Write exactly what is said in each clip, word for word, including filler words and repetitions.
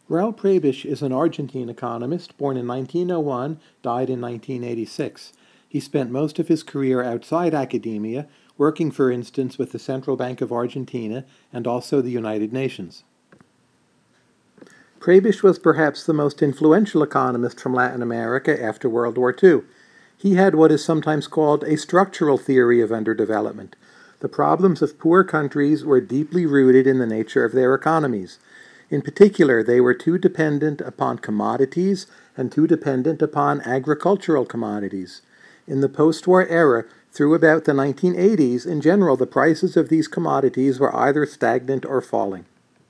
Raul Prebisch is an Argentine economist, born in nineteen oh one, died in nineteen eighty-six. He spent most of his career outside academia, working, for instance, with the Central Bank of Argentina and also the United Nations. Prebisch was perhaps the most influential economist from Latin America after World War Two. He had what is sometimes called a structural theory of underdevelopment. The problems of poor countries were deeply rooted in the nature of their economies. In particular, they were too dependent upon commodities and too dependent upon agricultural commodities. In the post-war era, through about the nineteen eighties, in general, the prices of these commodities were either stagnant or falling.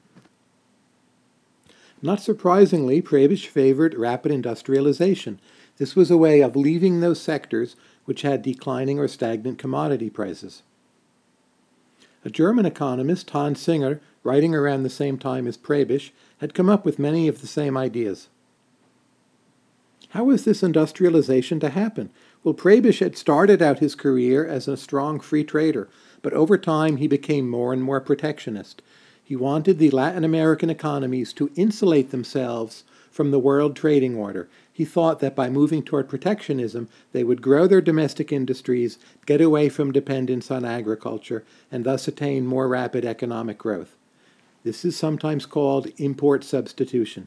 Not surprisingly, Prebisch favored rapid industrialization. This was a way of leaving those sectors which had declining or stagnant commodity prices. A German economist, Hans Singer, writing around the same time as Prebisch, had come up with many of the same ideas. How was this industrialization to happen? Well, Prebisch had started out his career as a strong free trader, but over time he became more and more protectionist. He wanted the Latin American economies to insulate themselves from the world trading order. He thought that by moving toward protectionism, they would grow their domestic industries, get away from dependence on agriculture, and thus attain more rapid economic growth. This is sometimes called import substitution.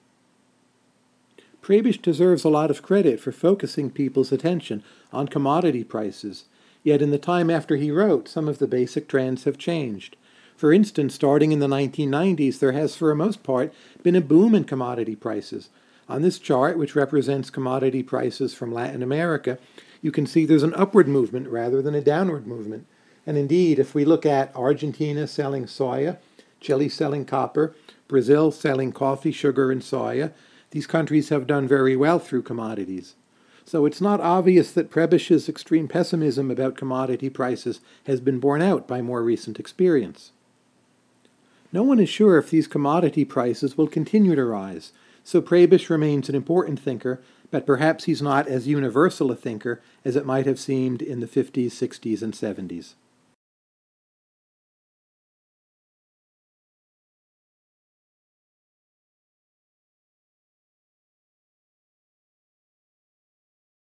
Prebisch deserves a lot of credit for focusing people's attention on commodity prices. Yet in the time after he wrote, some of the basic trends have changed. For instance, starting in the nineteen nineties, there has, for the most part, been a boom in commodity prices. On this chart, which represents commodity prices from Latin America, you can see there's an upward movement rather than a downward movement. And indeed, if we look at Argentina selling soya, Chile selling copper, Brazil selling coffee, sugar, and soya, these countries have done very well through commodities. So it's not obvious that Prebisch's extreme pessimism about commodity prices has been borne out by more recent experience. No one is sure if these commodity prices will continue to rise, so Prebisch remains an important thinker, but perhaps he's not as universal a thinker as it might have seemed in the fifties, sixties, and seventies.